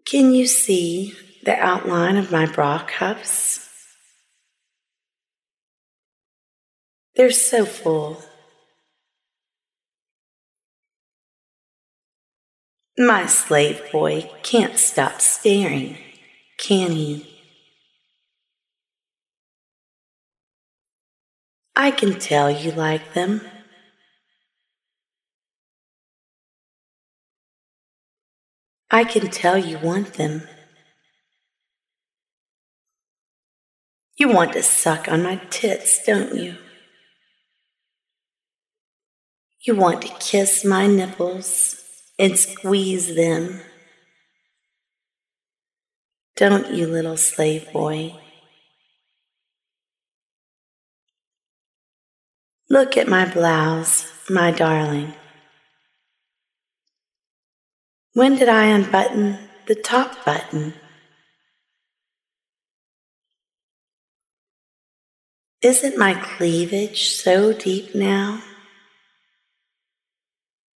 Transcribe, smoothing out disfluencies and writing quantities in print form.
Can you see the outline of my bra cuffs? They're so full. My slave boy can't stop staring, can he? I can tell you like them. I can tell you want them. You want to suck on my tits, don't you? You want to kiss my nipples and squeeze them. Don't you, little slave boy? Look at my blouse, my darling. When did I unbutton the top button? Isn't my cleavage so deep now?